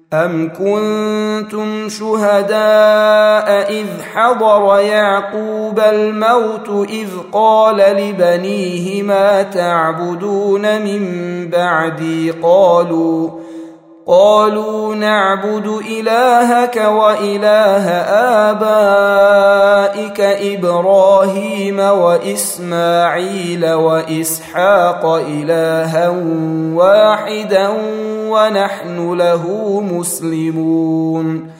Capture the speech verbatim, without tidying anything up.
أم كنتم شهداء إذ حضر يعقوب الموت إذ قال لبنيه ما تعبدون من بعدي قالوا قالوا نعبد إلهك وإله آبائك إبراهيم وإسماعيل وإسحاق إلها واحدا ونحن له مسلمون